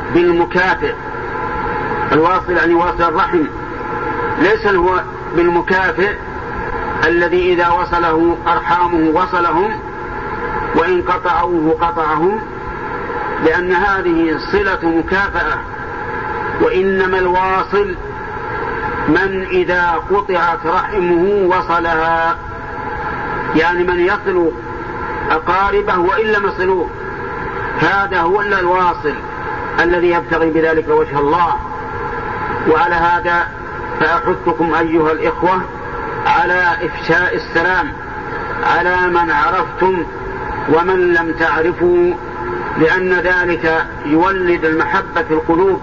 بالمكافئ. الواصل يعني واصل الرحم، ليس هو بالمكافئ الذي إذا وصله أرحامه وصلهم وإن قطعوه قطعهم، لأن هذه صلة مكافأة. وإنما الواصل من إذا قطعت رحمه وصلها، يعني من يصل أقاربه وإن لم يصلوه، هذا هو الواصل الذي يبتغي بذلك وجه الله. وعلى هذا فأحثكم أيها الإخوة على إفشاء السلام على من عرفتم ومن لم تعرفوا، لأن ذلك يولد المحبة في القلوب،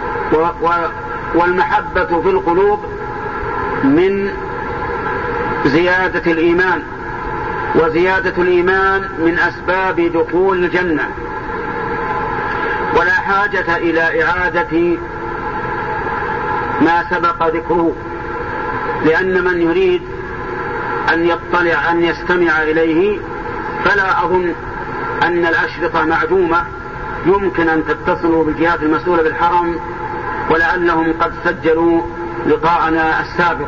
والمحبة في القلوب من زيادة الإيمان، وزيادة الإيمان من أسباب دخول الجنة. ولا حاجة إلى إعادة ما سبق ذكره، لأن من يريد أن يطلع أن يستمع إليه فلا أظن أن الأشرطة معدومة، يمكن أن تتصلوا بالجهات المسؤولة بالحرم ولعلهم قد سجلوا لقاءنا السابق.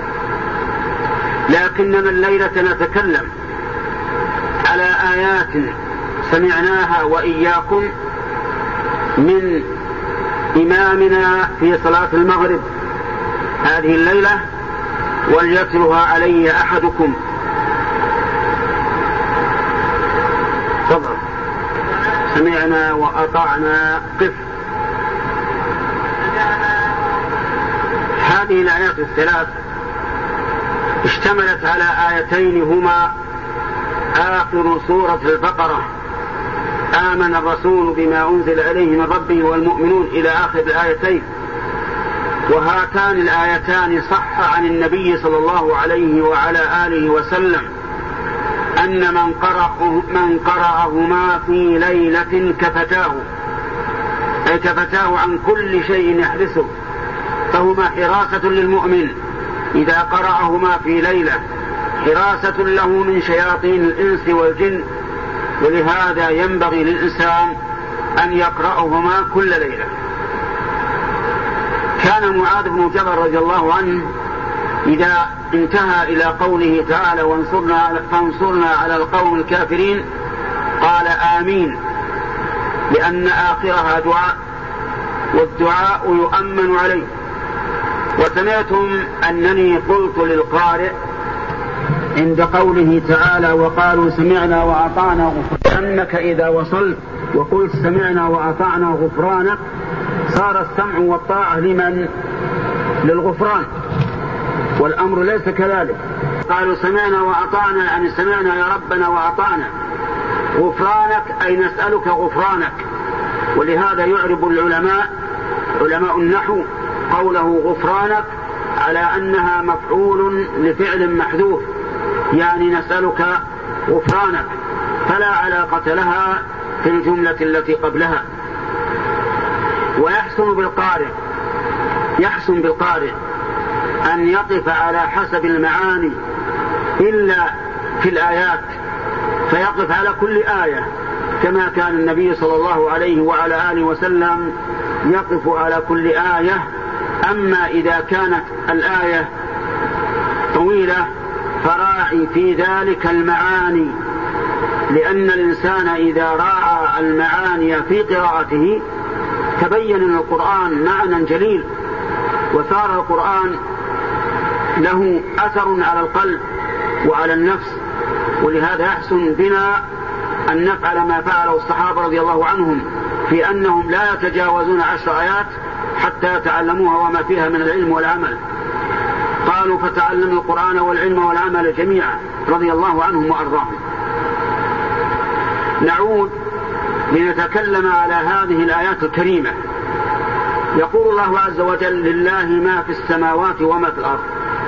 لكننا الليلة نتكلم على آيات سمعناها وإياكم من إمامنا في صلاة المغرب هذه الليلة، وليتلها علي أحدكم. تفضل. سمعنا وأطعنا قف. هذه الآيات الثلاث اشتملت على آيتين هما آخر سورة البقرة: آمن الرسول بما أنزل إليه من ربه والمؤمنون، إلى آخر الآيتين. وهاتان الآيتان صح عن النبي صلى الله عليه وعلى آله وسلم أن من قرأهما في ليلة كفتاه، أي كفتاه عن كل شيء يحرسه، فهما حراسة للمؤمن إذا قرأهما في ليلة، حراسة له من شياطين الإنس والجن. ولهذا ينبغي للإنسان أن يقرأهما كل ليلة. كان معاذ بن جبل رضي الله عنه إذا انتهى إلى قوله تعالى فانصرنا على القوم الكافرين قال آمين، لأن آخرها دعاء، والدعاء يؤمن عليه. وسمعتم أنني قلت للقارئ عند قوله تعالى وقالوا سمعنا وأطعنا غفرانك، أنك إذا وصلت وقلت سمعنا وأطعنا غفرانك صار السمع والطاعة لمن؟ للغفران، والأمر ليس كذلك. قالوا سمعنا وأطعنا يعني سمعنا يا ربنا وأطعنا، غفرانك أي نسألك غفرانك. ولهذا يعرب علماء النحو قوله غفرانك على أنها مفعول لفعل محذوف، يعني نسألك غفرانك، فلا علاقة لها في الجملة التي قبلها. يحسن بالقارئ أن يقف على حسب المعاني إلا في الآيات، فيقف على كل آية كما كان النبي صلى الله عليه وعلى آله وسلم يقف على كل آية. أما إذا كانت الآية طويلة فراعي في ذلك المعاني، لأن الإنسان إذا راعى المعاني في قراءته تبين أن القرآن معنى جليل، وصار القرآن له أثر على القلب وعلى النفس. ولهذا يحسن بنا أن نفعل ما فعله الصحابة رضي الله عنهم في أنهم لا يتجاوزون 10 آيات حتى يتعلموها وما فيها من العلم والعمل. قالوا فتعلموا القرآن والعلم والعمل جميعا رضي الله عنهم وأرضاهم. نعود لنتكلم على هذه الآيات الكريمة. يقول الله عز وجل لله ما في السماوات وما في الأرض.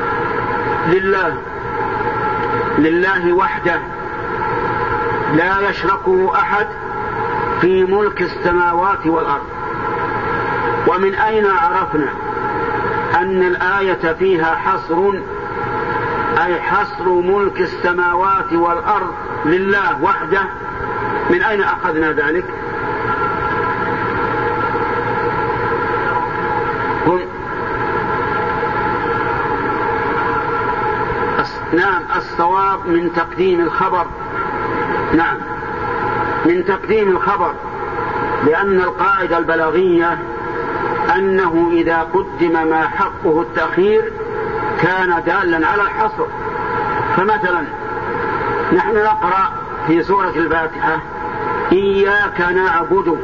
لله وحده لا يشركه أحد في ملك السماوات والأرض. ومن أين عرفنا أن الآية فيها حصر، أي حصر ملك السماوات والأرض لله وحده؟ من أين أخذنا ذلك؟ الصواب من تقديم الخبر. نعم، من تقديم الخبر، لأن القاعدة البلاغية أنه إذا قدم ما حقه التأخير كان دالا على الحصر. فمثلا نحن نقرأ في سورة الفاتحة إياك نعبد،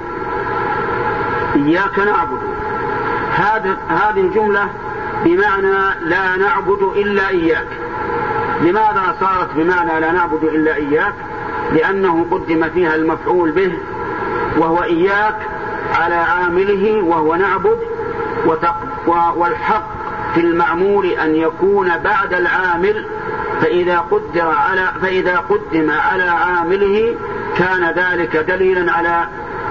إياك نعبد، هذه الجملة بمعنى لا نعبد إلا إياك. لماذا صارت بمعنى لا نعبد إلا إياك؟ لأنه قدم فيها المفعول به وهو إياك على عامله وهو نعبد، والحق في المعمول أن يكون بعد العامل، فإذا قدم على عامله كان ذلك دليلا على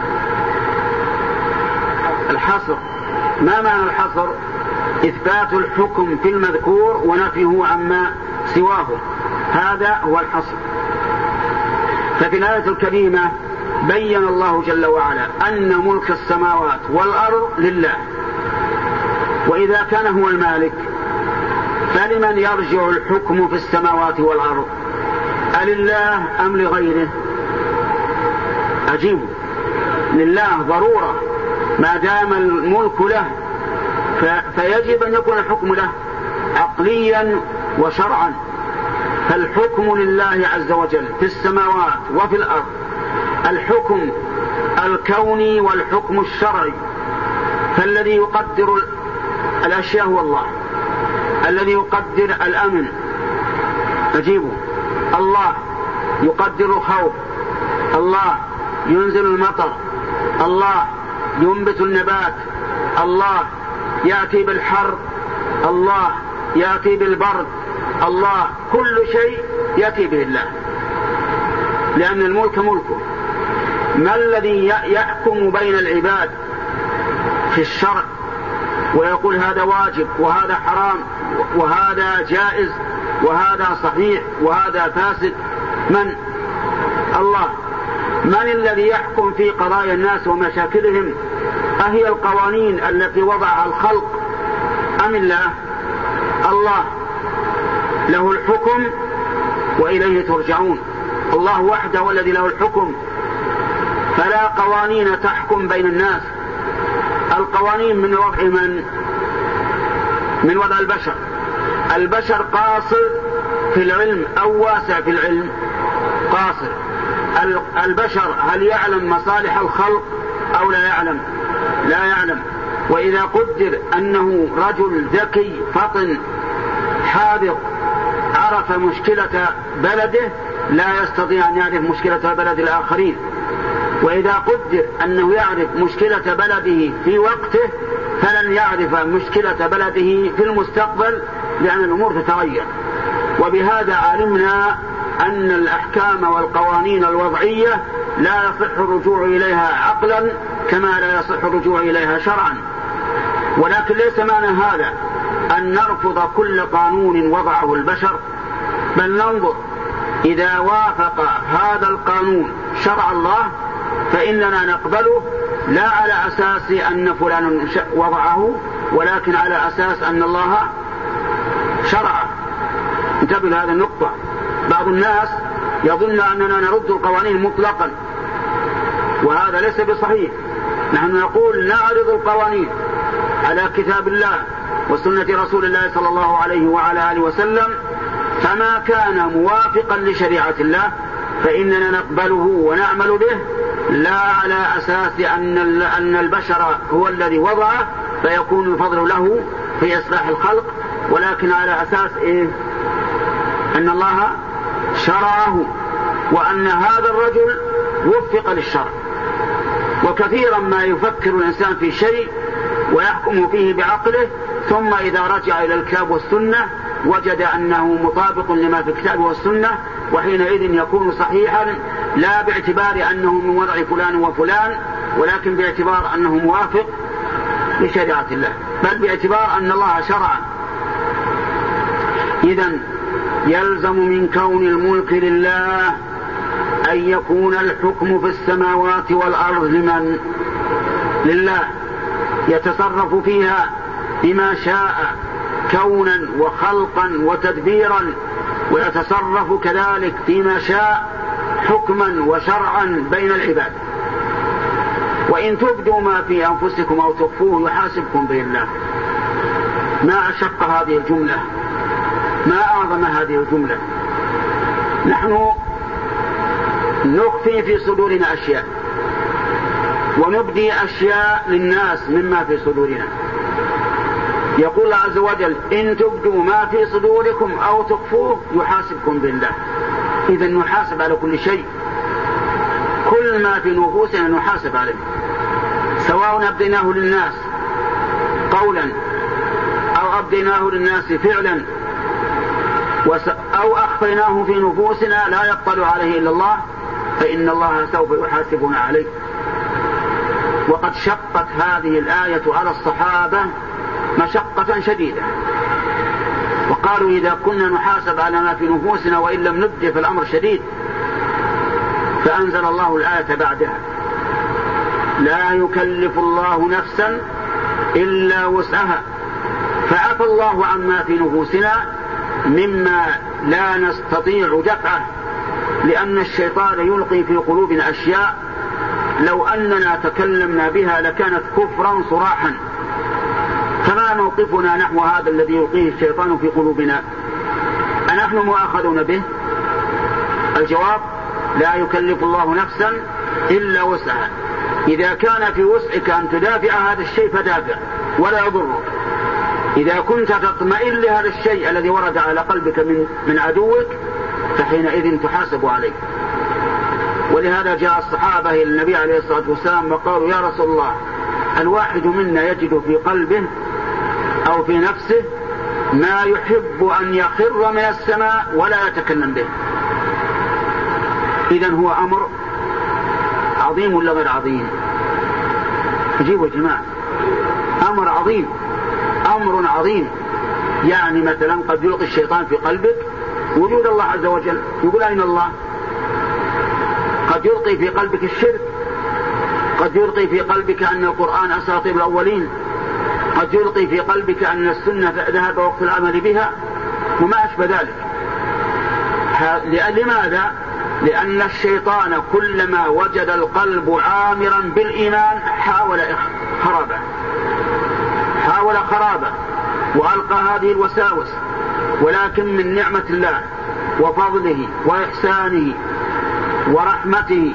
الحصر. ما معنى الحصر؟ إثبات الحكم في المذكور ونفيه عما سواه، هذا هو الحصر. ففي الآية الكريمة بين الله جل وعلا أن ملك السماوات والأرض لله، وإذا كان هو المالك فلمن يرجع الحكم في السماوات والأرض؟ ألله أم لغيره؟ أجيب، لله ضرورة، ما دام الملك له فيجب أن يكون الحكم له عقليا وشرعا. فالحكم لله عز وجل في السماوات وفي الأرض، الحكم الكوني والحكم الشرعي. فالذي يقدر الأشياء هو الله، الذي يقدر الأمن أجيبه، الله يقدر الخوف، الله ينزل المطر، الله ينبت النبات، الله يأتي بالحر، الله يأتي بالبرد، الله كل شيء يأتي به الله، لأن الملك ملكه. ما الذي يحكم بين العباد في الشرع ويقول هذا واجب وهذا حرام وهذا جائز وهذا صحيح وهذا فاسد؟ من؟ الله. من الذي يحكم في قضايا الناس ومشاكلهم؟ أهي القوانين التي وضعها الخلق أم الله؟ الله له الحكم وإليه ترجعون. الله وحده هو الذي له الحكم، فلا قوانين تحكم بين الناس. القوانين من وضع من وضع البشر. البشر قاصر في العلم أو واسع في العلم؟ قاصر. البشر هل يعلم مصالح الخلق أو لا يعلم؟ لا يعلم. وإذا قدر أنه رجل ذكي فطن حاذق عرف مشكلة بلده لا يستطيع أن يعرف مشكلة بلد الآخرين. وإذا قدر أنه يعرف مشكلة بلده في وقته فلن يعرف مشكلة بلده في المستقبل، لأن الأمور تتغير. وبهذا علمنا أن الأحكام والقوانين الوضعية لا يصح الرجوع إليها عقلا كما لا يصح الرجوع إليها شرعا. ولكن ليس معنى هذا أن نرفض كل قانون وضعه البشر، بل ننظر إذا وافق هذا القانون شرع الله فإننا نقبله، لا على أساس أن فلان وضعه، ولكن على أساس أن الله شرعه. انتبه لهذه النقطة. بعض الناس يظن أننا نرد القوانين مطلقا، وهذا ليس بصحيح. نحن نقول نعرض القوانين على كتاب الله وسنة رسول الله صلى الله عليه وعلى آله وسلم، فما كان موافقا لشريعة الله فإننا نقبله ونعمل به، لا على أساس أن البشر هو الذي وضعه فيكون الفضل له في إصلاح الخلق، ولكن على أساس أن الله شرعه وأن هذا الرجل وفق للشرع. وكثيرا ما يفكر الإنسان في شيء ويحكم فيه بعقله، ثم إذا رجع إلى الكتاب والسنة وجد أنه مطابق لما في الكتاب والسنة، وحينئذ يكون صحيحا، لا باعتبار أنه من وضع فلان وفلان، ولكن باعتبار أنه موافق لشريعة الله، بل باعتبار أن الله شرع. إذن يلزم من كون الملك لله أن يكون الحكم في السماوات والأرض لمن؟ لله، يتصرف فيها بما شاء كونا وخلقا وتدبيرا، ويتصرف كذلك فيما شاء حكما وشرعا بين العباد. وإن تبدوا ما في أنفسكم أو تخفوه يحاسبكم به الله. ما أشق هذه الجملة، ما أعظم هذه الجملة. نحن نخفي في صدورنا أشياء ونبدي أشياء للناس مما في صدورنا. يقول الله عز وجل إن تبدوا ما في صدوركم أو تخفوه يحاسبكم بالله. إذن نحاسب على كل شيء، كل ما في نفوسنا نحاسب عليه، سواء أبديناه للناس قولا أو أبديناه للناس فعلا أو أخفيناه في نفوسنا لا يطلع عليه إلا الله، فإن الله سوف يحاسبنا عليه. وقد شقت هذه الآية على الصحابة مشقة شديدة، وقالوا إذا كنا نحاسب على ما في نفوسنا وإن لم نبدي فالأمر شديد. فأنزل الله الآية بعدها لا يكلف الله نفسا إلا وسعها، فعفى الله عما في نفوسنا مما لا نستطيع دفعه، لأن الشيطان يلقي في قلوبنا أشياء لو أننا تكلمنا بها لكانت كفرا صراحا. فما موقفنا نحو هذا الذي يلقيه الشيطان في قلوبنا؟ أنحن مؤاخذون به؟ الجواب لا يكلف الله نفسا إلا وسعها. إذا كان في وسعك أن تدافع هذا الشيء فدافع ولا يضرك. إذا كنت تطمئن لهذا الشيء الذي ورد على قلبك من عدوك فحينئذ تحاسب عليه. ولهذا جاء الصحابة إلى النبي عليه الصلاة والسلام وقالوا يا رسول الله الواحد منا يجد في قلبه أو في نفسه ما يحب أن يخر من السماء ولا يتكلم به. إذن هو أمر عظيم ولا غير عظيم؟ اجيبوا يا جماعة، أمر عظيم، أمر عظيم. يعني مثلا قد يلقي الشيطان في قلبك وجود الله عز وجل، يقول أين الله؟ قد يلقي في قلبك الشرك، قد يلقي في قلبك أن القرآن أساطير الأولين، قد يلقي في قلبك أن السنة ذهب وقت العمل بها وما أشبه ذلك. لماذا؟ لأن الشيطان كلما وجد القلب عامرا بالإيمان حاول خرابه وألقى هذه الوساوس. ولكن من نعمة الله وفضله وإحسانه ورحمته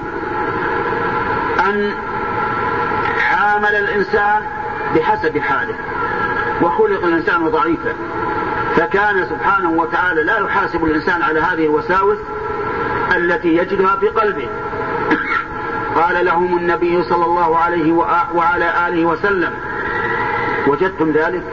أن عامل الإنسان بحسب حاله، وخلق الإنسان ضعيفا، فكان سبحانه وتعالى لا يحاسب الإنسان على هذه الوساوس التي يجدها في قلبه. قال لهم النبي صلى الله عليه وعلى آله وسلم وجدتم ذلك؟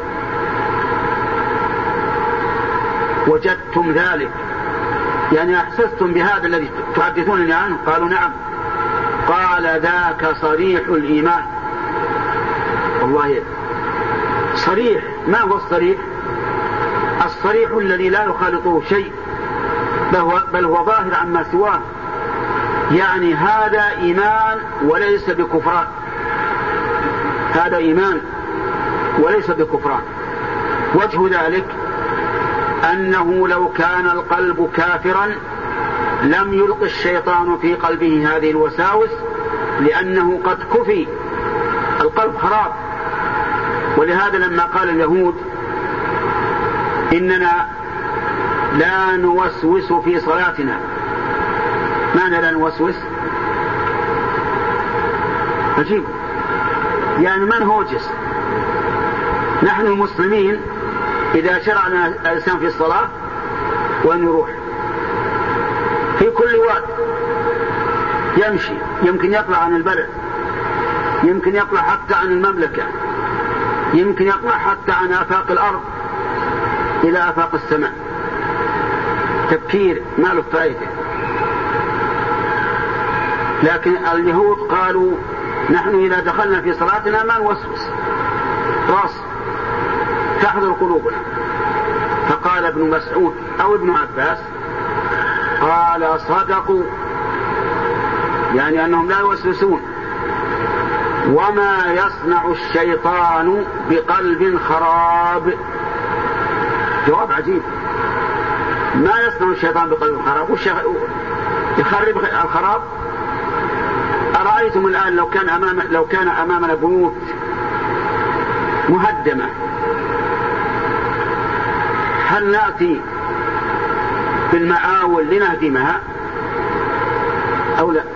وجدتم ذلك يعني أحسستم بهذا الذي تحدثونني عنه؟ قالوا نعم. قال ذاك صريح الإيمان. والله صريح. ما هو الصريح؟ الصريح الذي لا يخالطه شيء بل هو ظاهر عما سواه. يعني هذا إيمان وليس بكفران، هذا إيمان وليس بكفران. وجه ذلك أنه لو كان القلب كافرا لم يلقي الشيطان في قلبه هذه الوساوس، لأنه قد كفي، القلب خراب. ولهذا لما قال اليهود إننا لا نوسوس في صلاتنا، ماذا لا نوسوس؟ عجيب، يعني ما نهوجس. نحن المسلمين إذا شرعنا الإنسان في الصلاة ونروح في كل وقت يمشي، يمكن يطلع عن البلد، يمكن يطلع حتى عن المملكة، يمكن يطلع حتى عن آفاق الأرض إلى آفاق السماء. تفكير ما له فائدة. لكن اليهود قالوا نحن إذا دخلنا في صلاتنا ما نوسوس، راس تحضر قلوبنا. فقال ابن مسعود أو ابن عباس قال صدقوا، يعني أنهم لا يوسوسون. وما يصنع الشيطان بقلب خراب. جواب عجيب. ما يسكن الشيطان بقلب الخراب يخرب الخراب. أرأيتم الآن لو كان أمامنا بيوت مهدمة، هل نأتي بالمعاول لنهدمها أو لا؟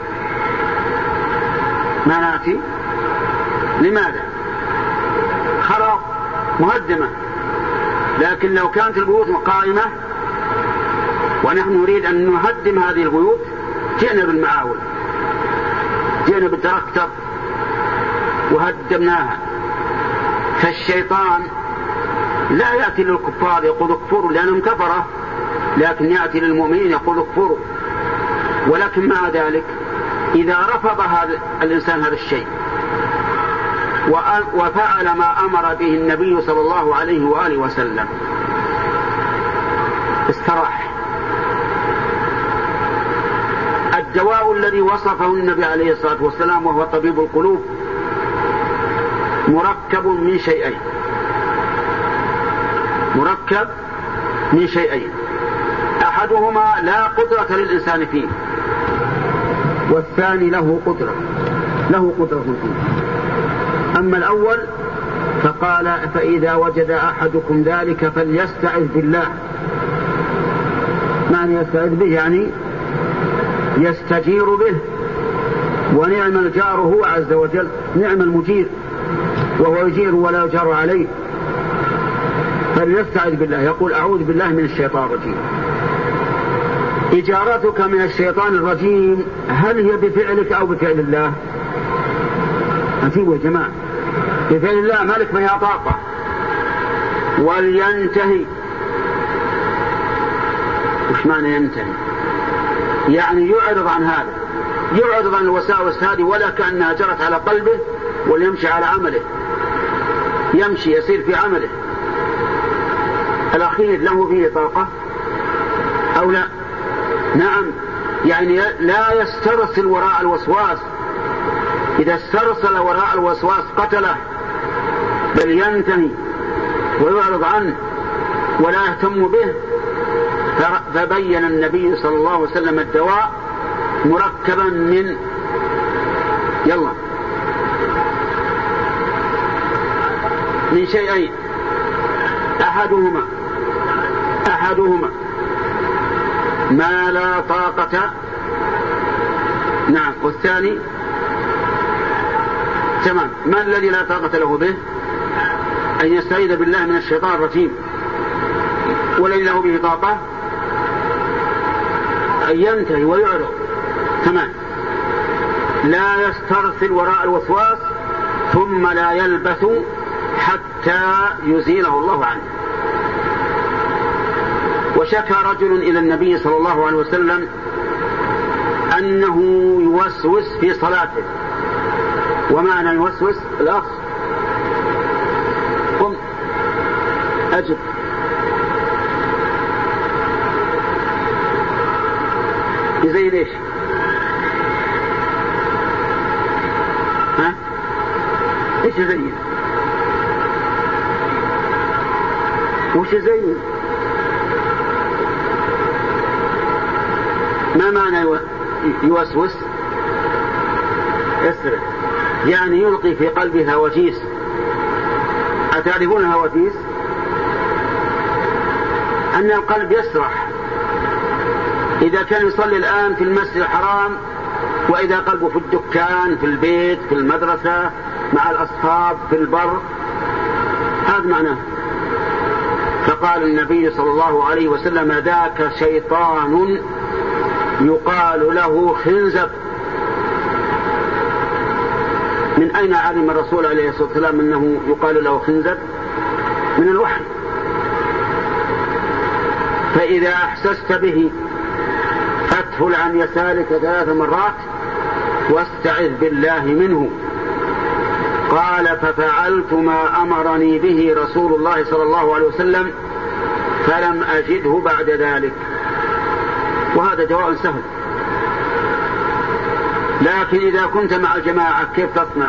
ما نأتي. لماذا؟ خراب مهدمة. لكن لو كانت البيوت قائمة ونحن نريد أن نهدم هذه البيوت جئنا بالمعاول، جئنا بالتراكتر وهدمناها. فالشيطان لا يأتي للكفار يقول اكفروا لأنهم كفرة، لكن يأتي للمؤمنين يقول اكفروا. ولكن مع ذلك إذا رفض هذا الإنسان هذا الشيء وفعل ما أمر به النبي صلى الله عليه وآله وسلم استراح. الدواء الذي وصفه النبي عليه الصلاة والسلام وهو طبيب القلوب مركب من شيئين، أحدهما لا قدرة للإنسان فيه، والثاني له قدرة فيه. أما الأول فقال فإذا وجد أحدكم ذلك فليستعذ بالله. معنى يستعذ به يعني يستجير به، ونعم الجار هو عز وجل، نعم المجير وهو يجير ولا يجار عليه. فليستعذ بالله، يقول أعوذ بالله من الشيطان الرجيم. إجارتك من الشيطان الرجيم هل هي بفعلك أو بفعل الله؟ أنتوا يا جماعة بفعل الله، مالك ما هي طاقة. ولينتهي. وش معنى ينتهي؟ يعني يعرض عن هذا، يعرض عن الوساوس هذه ولا كأنها جرت على قلبه، وليمشي على عمله، يمشي يسير في عمله. الأخير له فيه طاقة أو لا؟ نعم. يعني لا يسترسل وراء الوسواس، إذا استرسل وراء الوسواس قتله، بل ينتهي ويعرض عنه ولا يهتم به. فبين النبي صلى الله عليه وسلم الدواء مركبا من شيئين، أحدهما ما لا طاقة، نعم، والثاني تمام. ما الذي لا طاقة له به؟ أن يستعيذ بالله من الشيطان الرجيم. والذي له به طاقة أن ينتهي ويعرض، تمام، لا يسترسل وراء الوسواس ثم لا يلبث حتى يزيله الله عنه. وشكى رجل إلى النبي صلى الله عليه وسلم أنه يوسوس في صلاته. ومعنى يوسوس؟ الأخ قم أجب. زي ليش؟ ها؟ إيش زي؟ وش زي؟ ما معنى يوسوس؟ يسرع، يعني يلقي في قلبه هواجيس. أتعرفون هواجيس؟ أن القلب يسرح. إذا كان يصلي الآن في المسجد الحرام وإذا قلبه في الدكان، في البيت، في المدرسة، مع الأصحاب، في البر، هذا معناه. فقال النبي صلى الله عليه وسلم ذاك شيطان يقال له خنزب. من أين علم الرسول عليه الصلاة والسلام أنه يقال له خنزب؟ من الوحي. فإذا أحسست به فادفل عن يسارك 3 مرات واستعذ بالله منه. قال ففعلت ما أمرني به رسول الله صلى الله عليه وسلم فلم أجده بعد ذلك. وهذا جواب سهل. لكن إذا كنت مع الجماعة كيف تصنع؟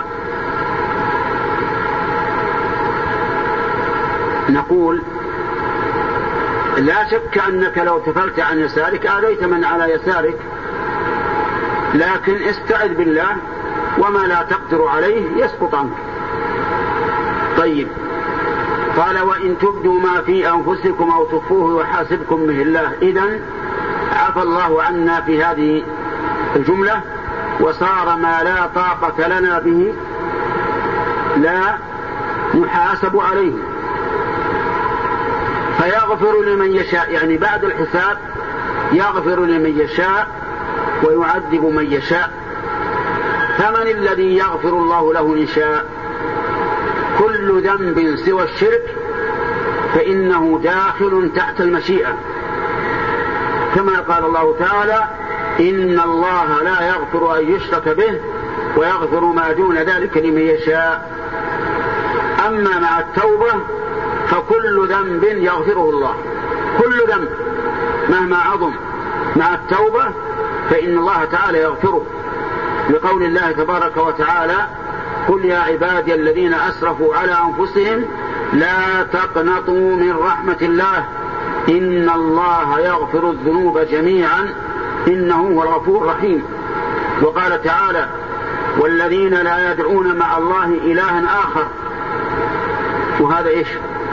نقول لا شك أنك لو تفلت عن يسارك آذيت من على يسارك، لكن استعذ بالله وما لا تقدر عليه يسقط عنك. طيب، قال وإن تبدوا ما في أنفسكم أو تخفوه يحاسبكم به الله. إذن عفى الله عنا في هذه الجملة، وصار ما لا طاقة لنا به لا نحاسب عليه، فيغفر لمن يشاء، يعني بعد الحساب يغفر لمن يشاء ويعذب من يشاء. فمن الذي يغفر الله له إن شاء؟ كل ذنب سوى الشرك فإنه داخل تحت المشيئة، كما قال الله تعالى إن الله لا يغفر أن يشرك به ويغفر ما دون ذلك لمن يشاء. أما مع التوبة فكل ذنب يغفره الله، كل ذنب مهما عظم مع التوبة فإن الله تعالى يغفره، لقول الله تبارك وتعالى قل يا عبادي الذين أسرفوا على أنفسهم لا تقنطوا من رحمة الله إن الله يغفر الذنوب جميعا إنه هو الغفور الرحيم. وقال تعالى والذين لا يدعون مع الله إلها آخر، وهذا إيش؟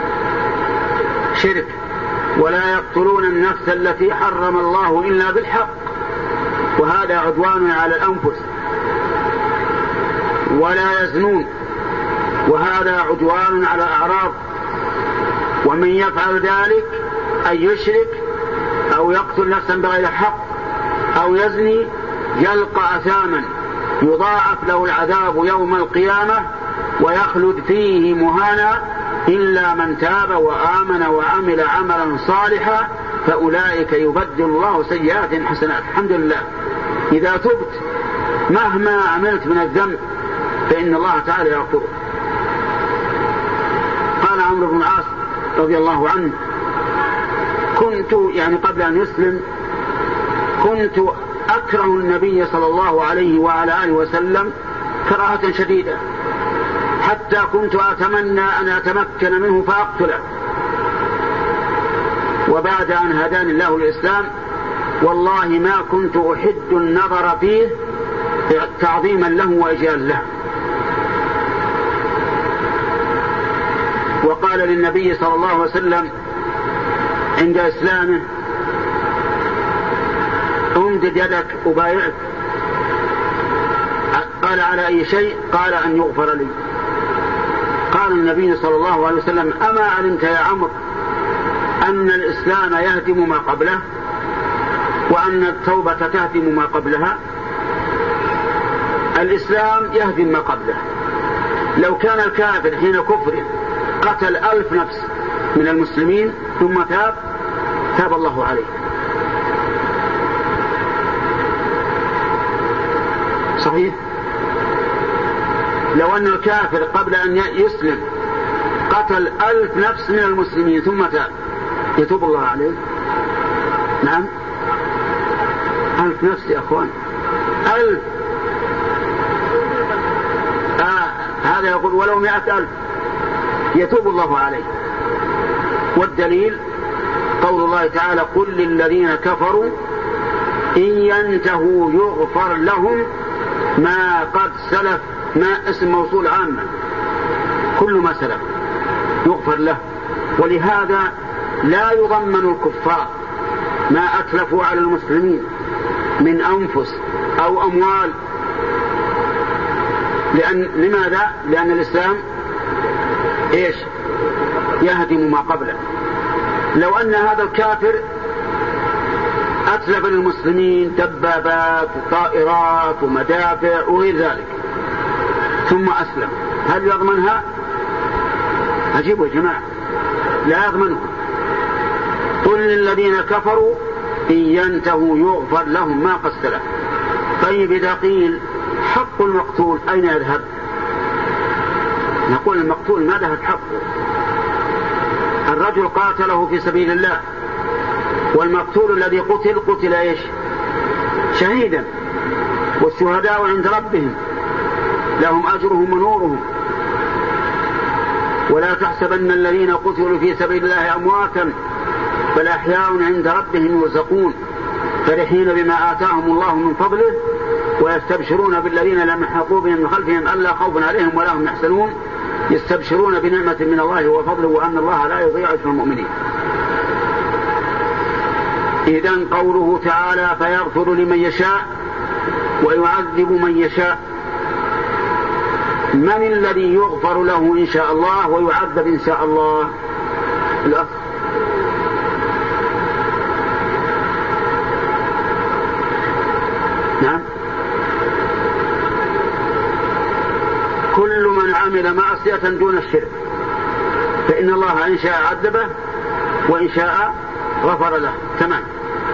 شرك. ولا يقتلون النفس التي حرم الله إلا بالحق، وهذا عدوان على الأنفس. ولا يزنون، وهذا عدوان على الأعراض. ومن يفعل ذلك أن يشرك أو يقتل نفسا بغير حق أو يزني يلقى أثاما يضاعف له العذاب يوم القيامة ويخلد فيه مهانا إلا من تاب وآمن وعمل عملا صالحا فأولئك يبدل الله سيئات حسنات. الحمد لله، إذا تبت مهما عملت من الذنب فإن الله تعالى يغفره. قال عمرو بن العاص رضي الله عنه كنت، يعني قبل أن يسلم، كنت أكره النبي صلى الله عليه وعلى آله وسلم كراهة شديدة، حتى كنت أتمنى أن أتمكن منه فأقتله. وبعد أن هداني الله الإسلام والله ما كنت أحد النظر فيه تعظيما له وإجلالا له. وقال للنبي صلى الله عليه وسلم عند إسلامه امدد يدك أبايعك. قال على أي شيء؟ قال أن يغفر لي. قال النبي صلى الله عليه وسلم أما علمت يا عمرو أن الإسلام يهدم ما قبله وأن التوبة تهدم ما قبلها؟ الإسلام يهدم ما قبله. لو كان الكافر حين كفره قتل 1000 نفس من المسلمين ثم تاب الله عليه. صحيح؟ لو أن الكافر قبل أن يسلم قتل 1000 نفس من المسلمين ثم تاب يتوب الله عليه؟ نعم، 1000 نفس يا أخوان، 1000. هذا يقول ولو 100,000 يتوب الله عليه. والدليل قول الله تعالى قل للذين كفروا إن ينتهوا يغفر لهم ما قد سلف، ما اسم موصول عامة، كل ما سلف يغفر له. ولهذا لا يضمن الكفار ما أتلفوا على المسلمين من أنفس أو أموال. لماذا؟ لأن الإسلام إيش؟ يهدم ما قبله. لو أن هذا الكافر أتلف للمسلمين دبابات وطائرات ومدافع وغير ذلك ثم أسلم، هل يضمنها؟ عجيب يا جماعة، لا يضمنها. قل للذين كفروا إن ينتهوا يغفر لهم ما قد سلف. طيب إذا قيل حق المقتول أين يذهب؟ نقول المقتول ما ذهب حقه. الرجل قاتله في سبيل الله، والمقتول الذي قتل إيش؟ شهيدا. والشهداء عند ربهم لهم أجرهم ونورهم. ولا تحسبن الذين قتلوا في سبيل الله أمواتا بل أحياء عند ربهم يرزقون فرحين بما آتاهم الله من فضله ويستبشرون بالذين لم يلحقوا بهم من خلفهم ألا خوف عليهم ولا هم يحزنون يستبشرون بنعمة من الله وفضله وأن الله لا يضيع أجر المؤمنين. إذن قوله تعالى فيغفر لمن يشاء ويعذب من يشاء، من الذي يغفر له إن شاء الله ويعذب إن شاء الله؟ الأخ. نعم، كل من عمل معصية دون الشرك فإن الله إن شاء عذبه وإن شاء غفر له. تمام.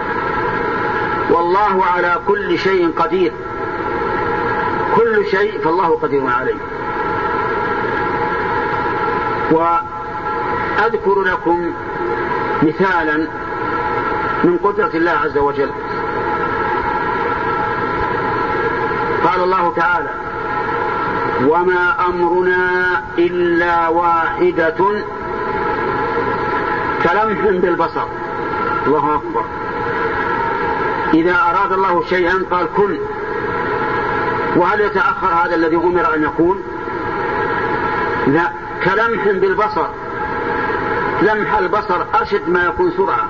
والله على كل شيء قدير، كل شيء فالله قدير عليه. وأذكر لكم مثالا من قدرة الله عز وجل. قال الله تعالى وما أمرنا إلا واحدة كلمح بالبصر. الله أكبر. إذا أراد الله شيئا قال كن، وهل يتأخر هذا الذي أمر أن يكون؟ لا، كلمح بالبصر. لمح البصر أشد ما يكون سرعة.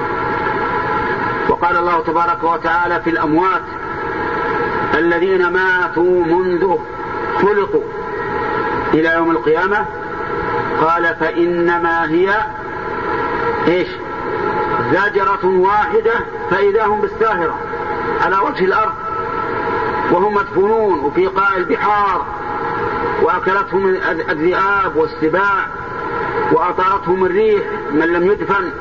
وقال الله تبارك وتعالى في الأموات الذين ماتوا منذ خلقوا إلى يوم القيامة قال فإنما هي زاجرة واحدة فإذا هم بالساهرة على وجه الأرض وهم مدفونون وفي قاع البحار وأكلتهم الذئاب والسباع وأطارتهم الريح من لم يدفن.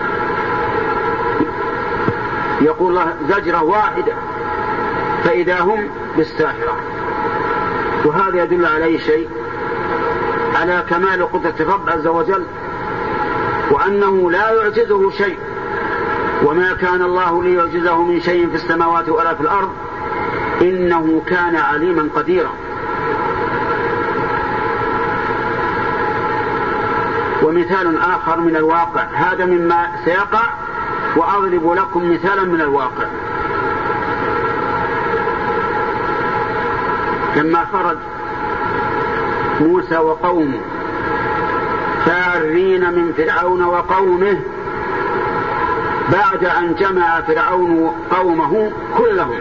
يقول الله زجرة واحدة فإذا هم بالساهرة. وهذا يدل على شيء؟ على كمال قدرة الرب عز وجل وأنه لا يعجزه شيء، وما كان الله ليعجزه من شيء في السماوات ولا في الأرض إنه كان عليما قديرا. ومثال آخر من الواقع، هذا مما سيقع وأضرب لكم مثالا من الواقع. لما خرج موسى وقومه فارين من فرعون وقومه بعد أن جمع فرعون قومه كلهم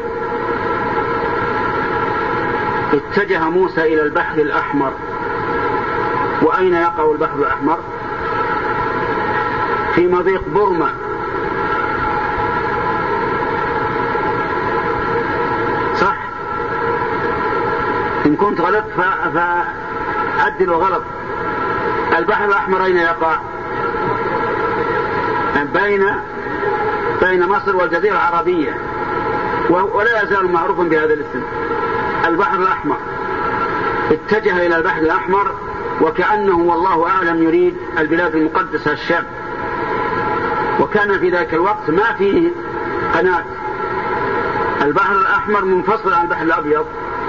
اتجه موسى إلى البحر الأحمر. وأين يقع البحر الأحمر؟ في مضيق برما. صح؟ إن كنت غلط فأعدل غلط. البحر الأحمر أين يقع؟ بين مصر والجزيرة العربية، ولا يزال معروفا بهذا الاسم البحر الأحمر. اتجه إلى البحر الأحمر وكأنه والله أعلم يريد البلاد المقدسة الشام، وكان في ذاك الوقت ما فيه قناة. البحر الأحمر منفصل عن البحر الأبيض.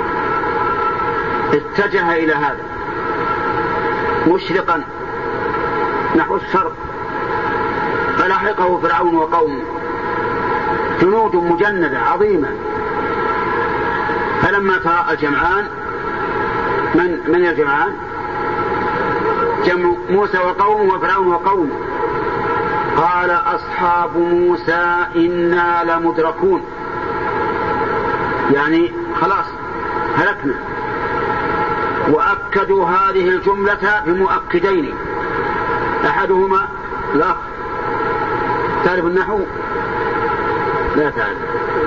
اتجه إلى هذا مشرقا نحو الشرق فلحقه فرعون وقومه جنود مجندة عظيمة. فلما تراءى الجمعان من الجمعان؟ جمع موسى وقومه وفرعون وقومه. قال أصحاب موسى إنا لمدركون، يعني خلاص هلكنا. وأكدوا هذه الجملة بمؤكدين، أحدهما الأخ تعرف النحو؟ لا تعرف.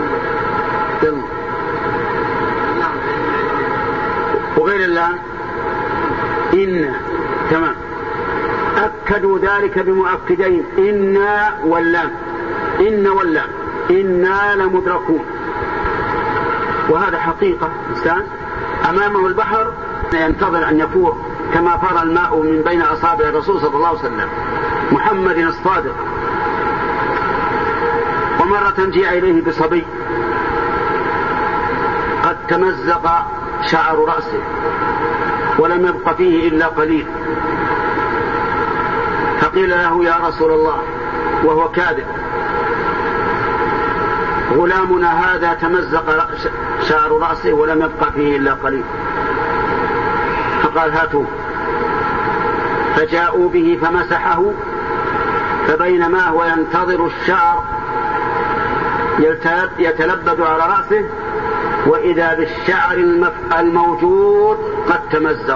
وغير اللام إن. تمام. أكدوا ذلك بمؤكدين إنا واللام، إن واللام، إنا لمدركون. وهذا حقيقة إنسان أمامه البحر ينتظر أن يفور كما فار الماء من بين أصابع الرسول صلى الله عليه وسلم محمد الصادق. ومرة جاء إليه بصبي قد تمزق شعر رأسه ولم يبق فيه إلا قليل، فقيل له يا رسول الله وهو كاذب: غلامنا هذا تمزق شعر رأسه ولم يبقى فيه إلا قليل. فقال: هاتوه. فجاءوا به فمسحه، فبينما هو ينتظر الشعر يتلبد على رأسه وإذا بالشعر الموجود قد تمزق.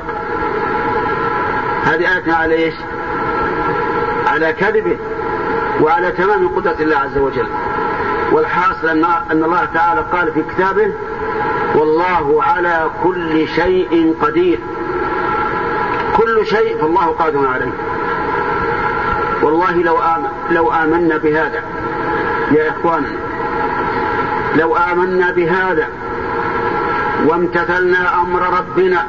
هذه آية على إيش؟ على كذبه وعلى تمام قدرة الله عز وجل. والحاصل أن الله تعالى قال في كتابه: والله على كل شيء قدير. كل شيء فالله قادر عليه. والله لو آمنا بهذا يا إخواننا، لو آمنا بهذا وامتثلنا أمر ربنا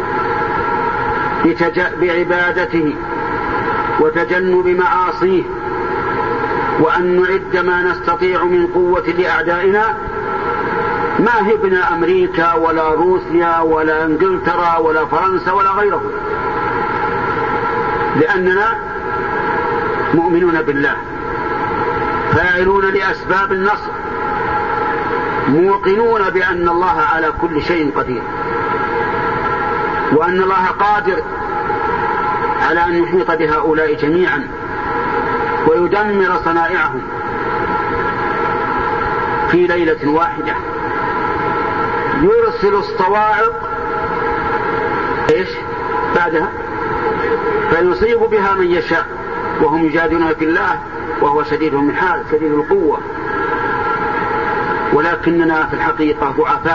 بعبادته وتجنب معاصيه وأن نعد ما نستطيع من قوة لأعدائنا، ما هبنا أمريكا ولا روسيا ولا إنجلترا ولا فرنسا ولا غيره، لأننا مؤمنون بالله فاعلون لأسباب النصر، موقنون بأن الله على كل شيء قدير، وأن الله قادر على أن يحيط بهؤلاء جميعا ويدمر صنائعهم في ليلة واحدة. يرسل الصواعق إيش بعدها فيصيب بها من يشاء وهم يجادلون في الله وهو شديد المحال شديد القوة. ولكننا في الحقيقة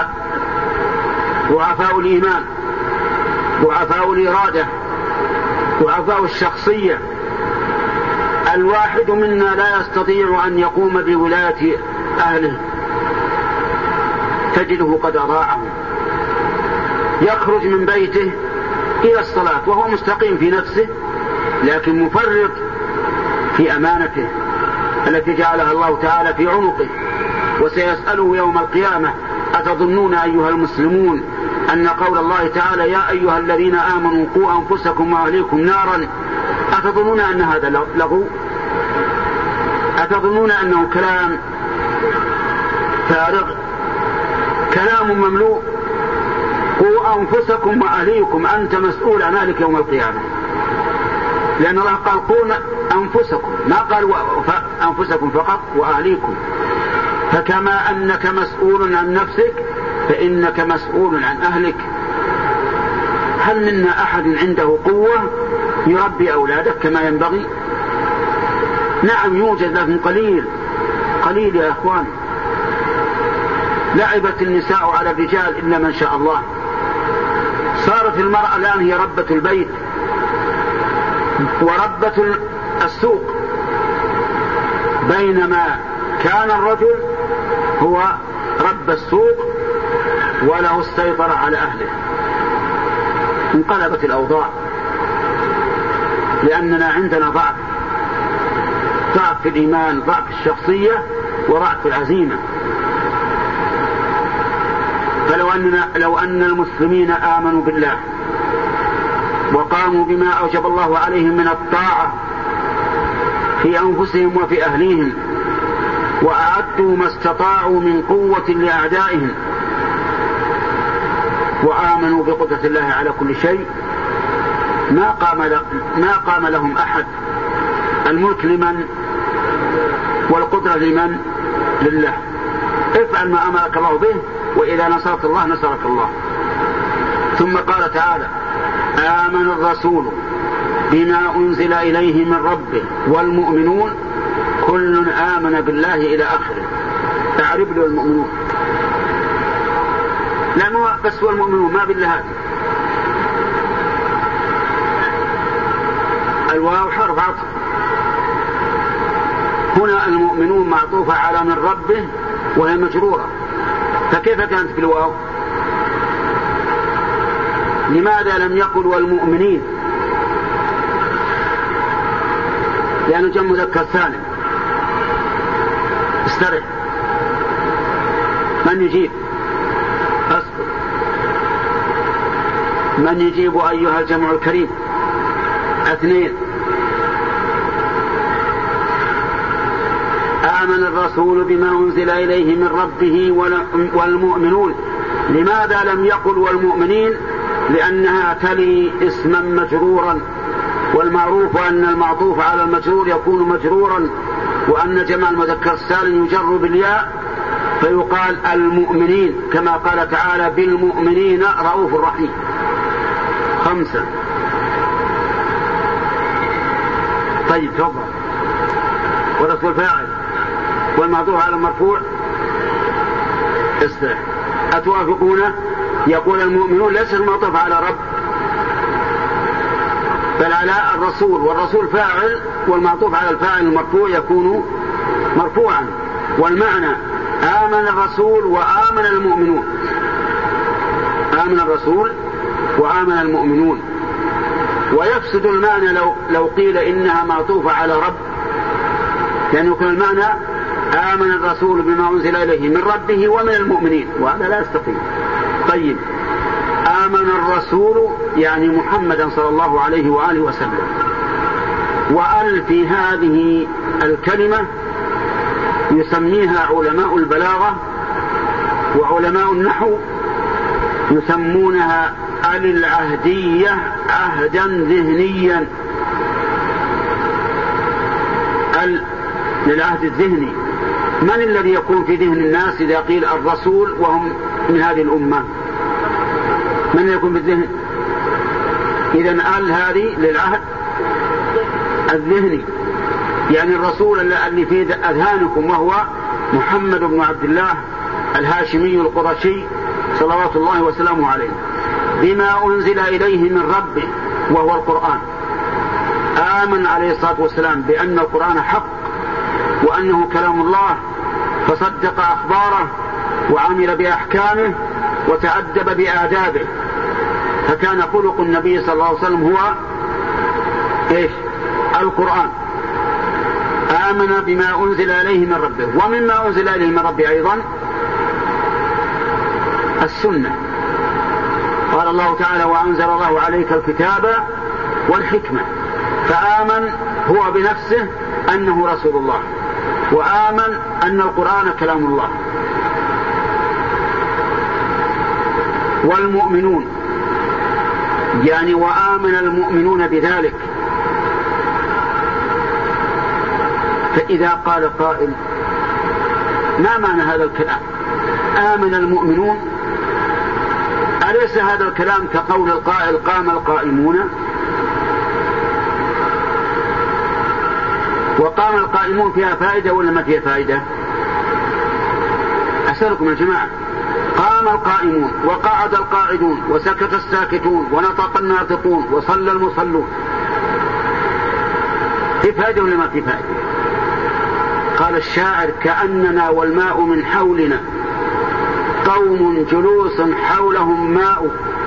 ضعفاء الإيمان، ضعفاء الإرادة، ضعفاء الشخصية. الواحد منا لا يستطيع أن يقوم بولاية أهله، تجده قد أضاعهم. يخرج من بيته إلى الصلاة وهو مستقيم في نفسه لكن مفرط في أمانته التي جعلها الله تعالى في عنقه، وسيسأله يوم القيامة: أتظنون أيها المسلمون أن قول الله تعالى: يا أيها الذين آمنوا قوا أنفسكم وأهليكم نارا، أتظنون أن هذا لغو؟ أتظنون أنه كلام فارغ، كلام مملوء؟ قوا أنفسكم وأهليكم، أنت مسؤول عن ذلك يوم القيامة، لأن الله قال قوا أنفسكم، ما قال أنفسكم فقط وأهليكم. فكما أنك مسؤول عن نفسك فإنك مسؤول عن أهلك. هل منا أحد عنده قوة يربي أولادك كما ينبغي؟ نعم يوجد، لكن قليل يا أخوان. لعبت النساء على الرجال إلا من شاء الله. صارت المرأة الآن هي ربة البيت وربة السوق، بينما كان الرجل هو رب السوق وله السيطرة على أهله. انقلبت الأوضاع لأننا عندنا ضعف في الإيمان، ضعف الشخصية وضعف العزيمة. فلو أن المسلمين آمنوا بالله وقاموا بما أوجب الله عليهم من الطاعة في أنفسهم وفي أهليهم وأعدوا ما استطاعوا من قوة لأعدائهم وآمنوا بقدرة الله على كل شيء، ما قام لهم أحد. الملك لمن؟ والقدرة لمن؟ لله. افعل ما أمرك الله به، وإذا نصرت الله نصرك الله. ثم قال تعالى: آمن الرسول بما أنزل إليه من ربه والمؤمنون كل آمن بالله إلى آخره. أعرب له المؤمنون، لأنه بس هو المؤمنون ما بالله. هذا الواو حرف عطف، هنا المؤمنون معطوفة على من ربه وهي مجرورة، فكيف كانت بالواو؟ لماذا لم يقل والمؤمنين؟ لأنه جمع مذكر سالم. استرح. من يجيب؟ أصبر. من يجيب أيها الجمع الكريم؟ 2. آمن الرسول بما أنزل إليه من ربه والمؤمنون. لماذا لم يقل والمؤمنين؟ لأنها تلي اسما مجرورا، والمعروف أن المعطوف على المجرور يكون مجرورا، وأن جمع المذكر السالم يجر بالياء فيقال المؤمنين، كما قال تعالى بالمؤمنين رؤوف رحيم. 5. طيب تفضل. والرسول فاعل والمعطوف على المرفوع اصلح. أتوافقونه؟ يقول المؤمنون ليس المعطوف على رب بل على الرسول، والرسول فاعل والمعطوف على الفاعل المرفوع يكون مرفوعا. والمعنى آمن الرسول وآمن المؤمنون، آمن الرسول وآمن المؤمنون. ويفسد المعنى لو قيل إنها معطوفة على رب، لأن يكون المعنى آمن الرسول بما أنزل إليه من ربه ومن المؤمنين، وهذا لا يستقيم. طيب، آمن الرسول يعني محمدا صلى الله عليه وآله وسلم. وأل في هذه الكلمة يسميها علماء البلاغة وعلماء النحو يسمونها أل العهدية عهدا ذهنيا. أل للعهد الذهني. من الذي يكون في ذهن الناس إذا قيل الرسول وهم من هذه الأمة؟ من يكون بالذهن؟ إذن أل هذه للعهد الذهني، يعني الرسول اللي في أذهانكم وهو محمد بن عبد الله الهاشمي القرشي صلوات الله وسلامه عليه، بما أنزل إليه من ربه وهو القرآن. آمن عليه الصلاة والسلام بأن القرآن حق وأنه كلام الله، فصدق أخباره وعمل بأحكامه وتأدب بآدابه، فكان خلق النبي صلى الله عليه وسلم هو إيش؟ القرآن. آمن بما أنزل إليه من ربه، ومما أنزل إليه من ربه أيضا السنة. قال الله تعالى وأنزل الله عليك الكتاب والحكمة، فآمن هو بنفسه أنه رسول الله، وآمن أن القرآن كلام الله. والمؤمنون يعني وآمن المؤمنون بذلك. فإذا قال قائل ما معنى هذا الكلام؟ آمن المؤمنون، أليس هذا الكلام كقول القائل قام القائمون؟ وقام القائمون فيها فائدة ولا ما فيها فائدة؟ أسألكم يا جماعة، قام القائمون وقعد القاعدون وسكت الساكتون ونطق الناطقون وصلى المصلون، في فائدة ولا ما في فائدة؟ قال الشاعر كأننا والماء من حولنا قوم جلوس حولهم ماء،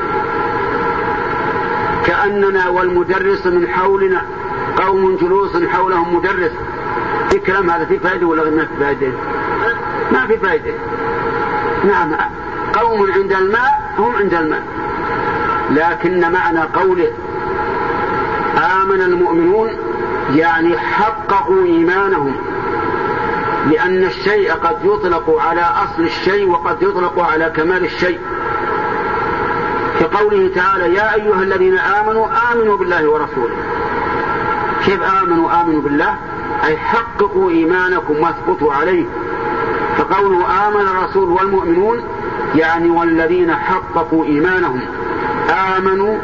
كأننا والمدرس من حولنا قوم جلوس حولهم مدرس. في كلام هذا في فائدة ولا ما في فائدة؟ ما في فائدة. نعم، قوم عند الماء هم عند الماء، لكن معنى قوله آمن المؤمنون يعني حققوا إيمانهم، لأن الشيء قد يطلق على أصل الشيء وقد يطلق على كمال الشيء، كقوله تعالى يا أيها الذين آمنوا آمنوا بالله ورسوله. كيف آمنوا بالله؟ أي حققوا إيمانكم واثبتوا عليه. فقوله آمن الرسول والمؤمنون يعني والذين حققوا إيمانهم، آمنوا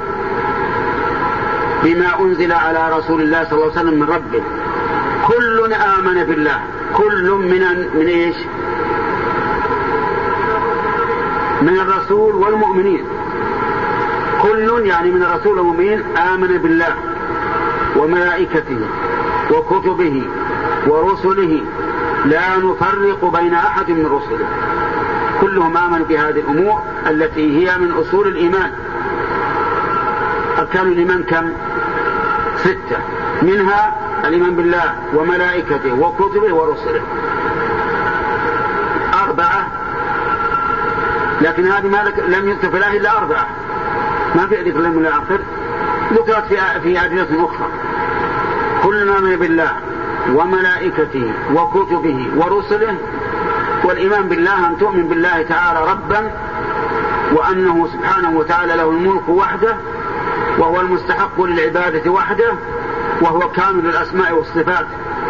بما أنزل على رسول الله صلى الله عليه وسلم من ربه. كل آمن بالله، كل من إيش؟ من الرسول والمؤمنين. كل يعني من الرسول والمؤمنين آمن بالله وملائكته وكتبه ورسله لا نفرق بين أحد من رسله. كلهم آمنوا بهذه الأمور التي هي من أصول الإيمان. أركان الإيمان كم؟ 6، منها الإيمان بالله وملائكته وكتبه ورسله. 4، لكن هذه ما لم يذكر في الآية إلا 4، ما في ذكر لهم إلا آخر، ذكرت في أدلة أخرى. كلنا آمن بالله وملائكته وكتبه ورسله، والإيمان بالله أن تؤمن بالله تعالى ربا، وأنه سبحانه وتعالى له الملك وحده، وهو المستحق للعبادة وحده، وهو كامل الأسماء والصفات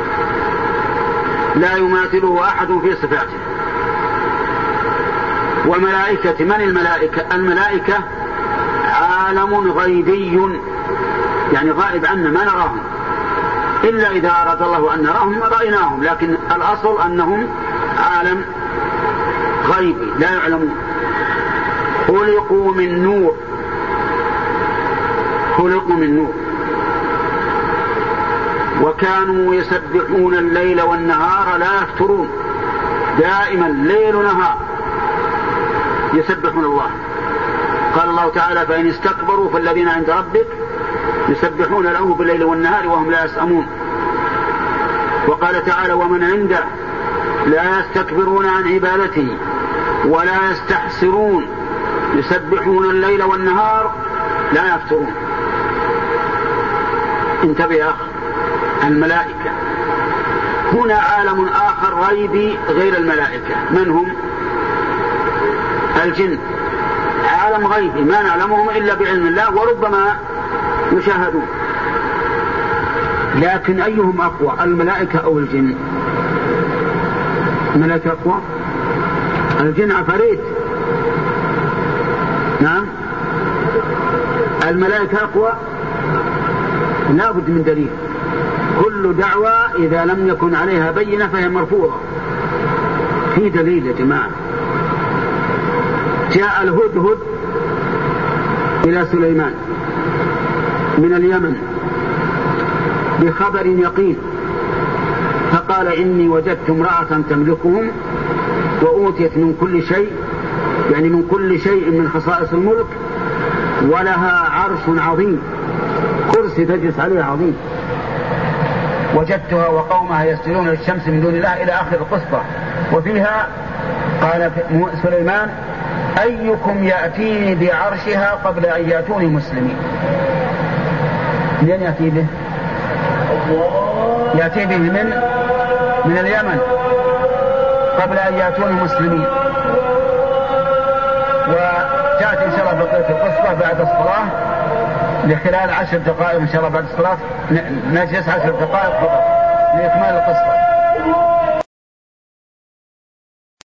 لا يماثله أحد في صفاته. وملائكة، من الملائكة؟ الملائكة عالم غيبي، يعني غائب عنا ما نراهم، إلا إذا أراد الله أن نراهم رأيناهم، لكن الأصل أنهم عالم غيبي لا يعلمون. خلقوا من نور، خلقوا من نور، وكانوا يسبحون الليل والنهار لا يفترون، دائما ليل نهار يسبحون الله. قال الله تعالى: فإن استكبروا فالذين عند ربك يسبحون له بالليل والنهار وهم لا يسأمون. وقال تعالى: ومن عنده لا يستكبرون عن عبادته ولا يستحسرون يسبحون الليل والنهار لا يفترون. انتبه يا أخ، الملائكة هنا عالم آخر غيبي غير الملائكة. من هم؟ الجن، عالم غيبي ما نعلمهم إلا بعلم الله، وربما يشاهدون. لكن أيهم أقوى، الملائكة أو الجن؟ الملائكة أقوى، الجن عفاريت. نعم، الملائكة أقوى، لا بد من دليل. كل دعوة إذا لم يكن عليها بينة فهي مرفوضة. في دليل يا جماعة. جاء الهدهد إلى سليمان من اليمن بخبر يقين، فقال: إني وجدت امرأة تملكهم وأوتيت من كل شيء، يعني من كل شيء من خصائص الملك، ولها عرش عظيم، كرسي تجلس عليه عظيم، وجدتها وقومها يسجدون للشمس من دون الله، إلى آخر القصة. وفيها قال سليمان: أيكم يأتيني بعرشها قبل أن يأتوني مسلمين. منين يأتي به؟ يأتي به من اليمن قبل أن يأتوني مسلمين. وتأتي إن شاء الله بقية القصة بعد الصلاة، لخلال 10 دقائق إن شاء الله بعد الصلاة نجلس 10 دقائق فقط لإكمال القصة.